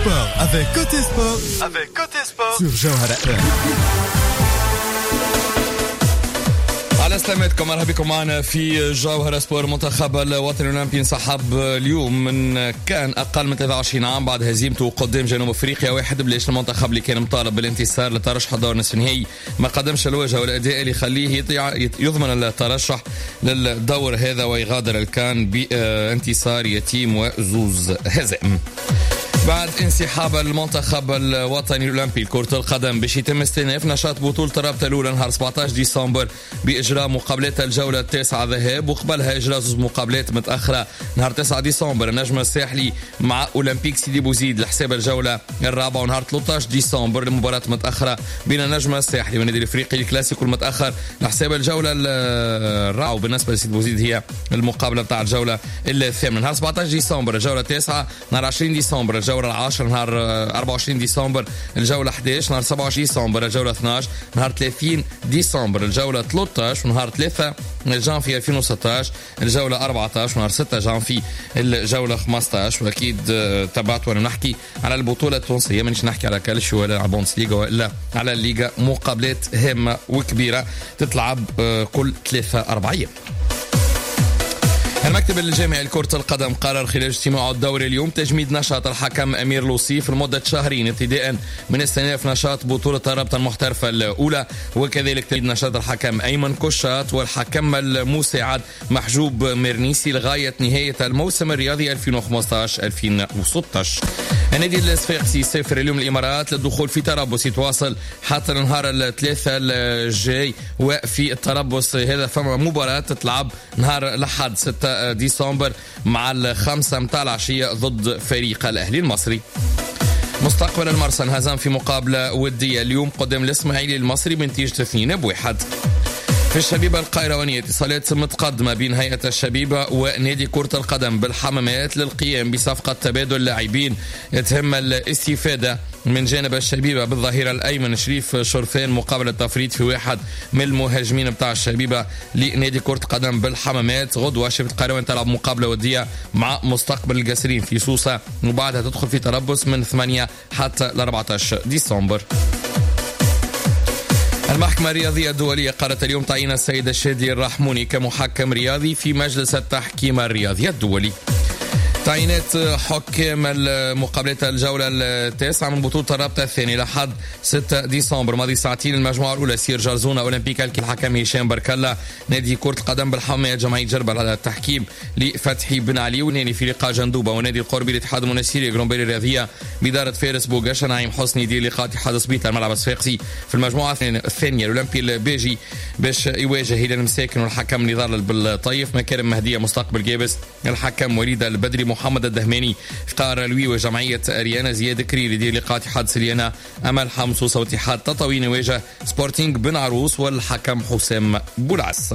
sport avec Côté Sport. Avec Côté Sport sur جوهرة FM. على سلامتكم، مرحبا بكم معنا في جوهرة سبور. منتخب الوطني الأولمبي انسحب اليوم من كان أقل من 23 عام بعد هزيمته قدام جنوب أفريقيا 1-0. المنتخب اللي كان مطالب بالانتصار للترشح لدور نصف النهائي ما قدمش الوجه والأداء اللي يخليه يضمن الترشح للدور هذا ويغادر الكان بانتصار يتيم وزوز هزائم. بعد انسحاب المنتخب الوطني الأولمبي لكرة القدم باش يتم استئناف نشاط بطولة الرابطة الأولى نهار 17 ديسمبر بإجراء مقابلات الجولة 9 ذهاب وقبلها إجراء زوج مقابلات متأخرة نهار 9 ديسمبر النجم الساحلي مع أولمبيك سيدي بوزيد لحساب الجولة الرابعة، ونهار 13 ديسمبر المباراة متأخرة بين النجم الساحلي والنادي الإفريقي الكلاسيكو المتأخر لحساب الجولة الرابعة، وبالنسبة لسيدي بوزيد هي المقابلة بتاع الجولة الثامنة. نهار 17 ديسمبر الجولة 9، نهار 20 ديسمبر الجولة 10، نهار 24 ديسمبر الجولة 11، نهار 27 ديسمبر الجولة 12، نهار 30 ديسمبر الجولة 13، ونهار 3 جانفي 2016 الجولة 14، ونهار 6 جانفي الجولة 15. وأكيد تابعت وأنا نحكي على البطولة التونسية، مانيش نحكي على كالشيو ولا على بونس ليغا ولا على الليغا، مقابلات هامة وكبيرة تتلعب كل 3-4 أيام. المكتب الجامعي لكرة القدم قرر خلال اجتماعه الدوري اليوم تجميد نشاط الحكم أمير لوصيف لمدة شهرين ابتداء من استئناف نشاط بطولة الرابطة المحترفة الأولى، وكذلك تجميد نشاط الحكم أيمن كشات والحكم المساعد محجوب مرنيسي لغاية نهاية الموسم الرياضي 2015-2016. النادي الصفاقسي يسافر اليوم الإمارات للدخول في تربص يتواصل حتى نهار الثلاثاء الجاي، وفي التربص هذا فما مباراة تتلعب نهار الأحد 6 ديسمبر مع 5 متاع العشية ضد فريق الأهلي المصري. مستقبل المرسى انهزم في مقابلة ودية اليوم قدام الإسماعيلي المصري بنتيجة 2-1. في الشبيبة القيروانية اتصالات متقدمة بين هيئة الشبيبة ونادي كرة القدم بالحمامات للقيام بصفقة تبادل لاعبين يتم الاستفادة من جانب الشبيبة بالظهير الأيمن شريف شرفان مقابل التفريط في واحد من المهاجمين بتاع الشبيبة لنادي كرة قدم بالحمامات. غدوة شبيبة القيروان تلعب مقابلة ودية مع مستقبل القاسرين في سوسة، وبعدها تدخل في تربص من 8 حتى 14 ديسمبر. المحكمة الرياضية الدولية قررت اليوم تعيين السيد الشادي الرحموني كمحكم رياضي في مجلس التحكيم الرياضي الدولي. تعيينات حكام المقابلات الجولة 9 من بطولة الرابطة الثانية لحد 6 ديسمبر ماضي ساعتين. المجموعة الأولى سير جرزونة أولمبيك الحكم هشام بركلا، نادي كرة القدم بالحمامات جمعية جربل على التحكيم لفتحي بن علي، ونادي فريق جندوبة ونادي القربي الاتحاد المنسيري جرومبيري الرياضية بإدارة فارس بوغاش نعيم حسني دي لقاء اتحاد سبيطة الملعب الصفاقسي. في المجموعة الثانية الأولمبي البيجي باش يواجه هلال المساكن والحكم نضال بالطيف، مكارم مهدية مستقبل جابس، الحكم وليد البدري، محمد الدهماني، اختار لوي وجمعية أريانا، زياد كرير يدير لقاء اتحاد سليانا، أمل حمصوصة واتحاد تطاوين يواجه سبورتينغ بن عروس والحكم حسام بولعس.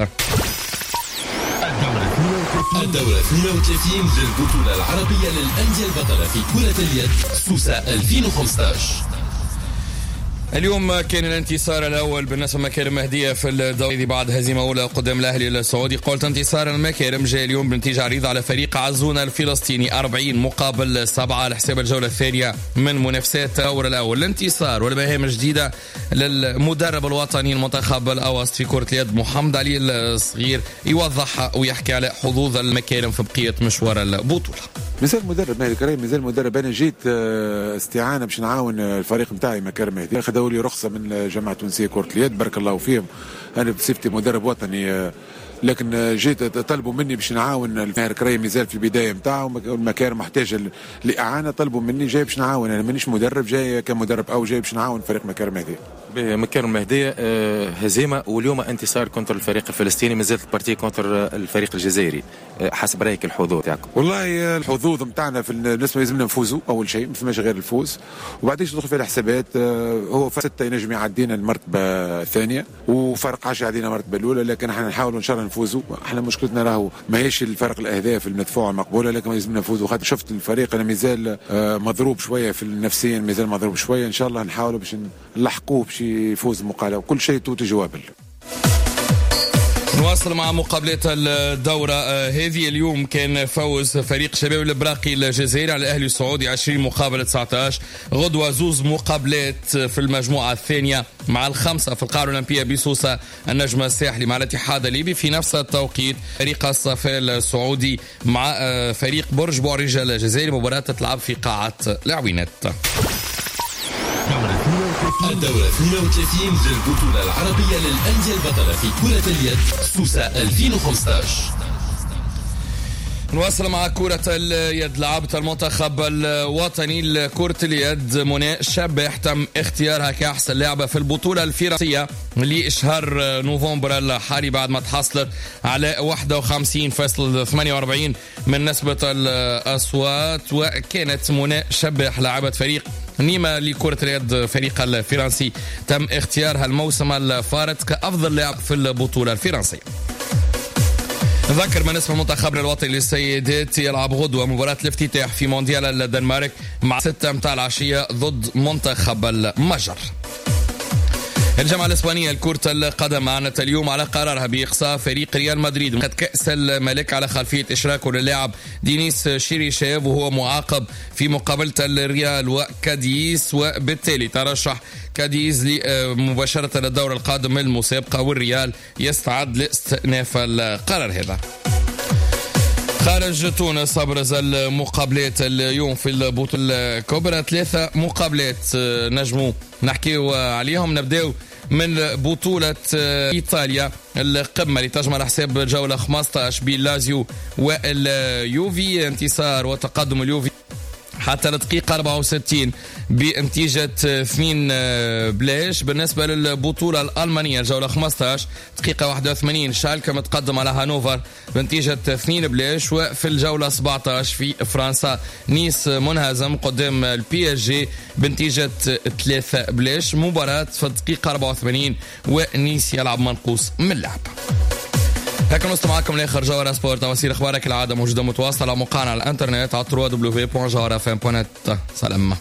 الدورة 32 للبطولة العربية للأندية البطلة في كرة اليد سوسة 2015. اليوم كان الانتصار الأول بالنسبة لمكارم مهدية في الدوري بعد هزيمة أولى قدام الأهلي السعودي. قلت انتصار المكارم جاء اليوم بنتيجة عريضة على فريق عزونا الفلسطيني 40-7 لحساب الجولة الثانية من منافسات الدور الأول. الانتصار والمهام الجديدة للمدرب الوطني المنتخب الأوسط في كرة اليد محمد علي الصغير يوضح ويحكي على حظوظ المكارم في بقية مشوار البطولة. مثال مدرب مهدي كريم، مثال مدرب. انا جيت استعانه باش نعاون الفريق نتاعي مكارم مهدي، خذوا لي رخصه من الجامعه التونسيه كره اليد بارك الله فيهم. انا بصفتي مدرب وطني، لكن جيت طلبوا مني باش نعاون الماهر كريم مازال في البدايه نتاعو، المكارم محتاجه لاعانه، طلبوا مني جاي باش نعاون. انا مانيش مدرب، جاي كمدرب او جاي باش نعاون فريق مكارم مهدي. مكارم مهدية هزيمة واليوم انتصار كونتر الفريق الفلسطيني، مازالت البارتي كونتر الفريق الجزائري. حسب رايك الحظوظ تاعكم؟ والله الحظوظ نتاعنا في بالنسبه لازمنا نفوزوا اول شيء، ما فماش غير الفوز، وبعدين تدخل في الحسابات. هو 6 ينجم يعدينا المرتبه الثانيه وفرق 10 يعدينا المرتبه الاولى، لكن احنا نحاولوا ان شاء الله نفوزوا. احنا مشكلتنا راهو ماهيش الفرق الاهداف المدفوعه مقبوله، لكن لازمنا نفوزوا. خاطر شفت الفريق انا مازال مضروب شويه في النفسيا، مازال مضروب شويه. ان شاء الله نحاولوا باش نلحقوه باش يفوز المقابله، وكل شيء توت جوابل. نواصل مع مقابلات الدورة هذه. اليوم كان فوز فريق شباب البراقي الجزائري على الأهلي السعودي 20 مقابل 19. غدوة زوز مقابلات في المجموعة الثانية مع الخمسة في القاعة الأولمبية بسوسة النجم الساحلي مع الاتحاد الليبي. في نفس التوقيت فريق الصفاء السعودي مع فريق برج بوعريجة الجزائري. مباراة تلعب في قاعة العوينات. الدورة 32 للبطولة العربية للأندية البطلة في كرة اليد سوسة 2015. نواصل مع كرة اليد. لعبت المنتخب الوطني لكرة اليد منى شبح تم اختيارها كأحسن لاعبة في البطولة الفرنسية لشهر نوفمبر الحالي بعد ما تحصلت على 51.48 من نسبة الأصوات. وكانت منى شبح لاعبة فريق نيما لكرة اليد فريق الفرنسي تم اختيارها الموسم الفارط كأفضل لاعب في البطولة الفرنسية. ذكر بالنسبة لمنتخبنا الوطني للسيدات يلعب غدوة مباراة الافتتاح في مونديال الدنمارك مع 6 متاع العشية ضد منتخب المجر. الجامعة الإسبانية لكرة القدم أعلنت اليوم على قرارها بإقصاء فريق ريال مدريد من كأس الملك على خلفية إشراكه للاعب دينيس شيريشيف وهو معاقب في مقابلة الريال وكاديس، وبالتالي ترشح كاديز مباشرة للدور القادم من المسابقة والريال يستعد لاستئناف القرار هذا. خارج تونس أبرز المقابلات اليوم في البطولة الكبرى 3 مقابلات نجمو نحكيو عليهم. نبداو من بطولة إيطاليا القمة اللي تجمع حساب جولة 15 بين لازيو واليوفي. انتصار وتقدم اليوفي حتى الدقيقة 64 بنتيجة 2-0. بالنسبة للبطولة الألمانية الجولة 15 دقيقة 81 شالكة متقدم على هانوفر بنتيجة 2-0. وفي الجولة 17 في فرنسا نيس منهزم قدام البي اس جي بنتيجة 3-0. مباراة في الدقيقة 84 ونيس يلعب منقوص من اللعب. هكا نوصل معكم لاخر جوهرة سبورت. تواسير اخبارك العاده موجوده متواصله على موقعنا على الانترنت على www.jawharafm.net. سلام.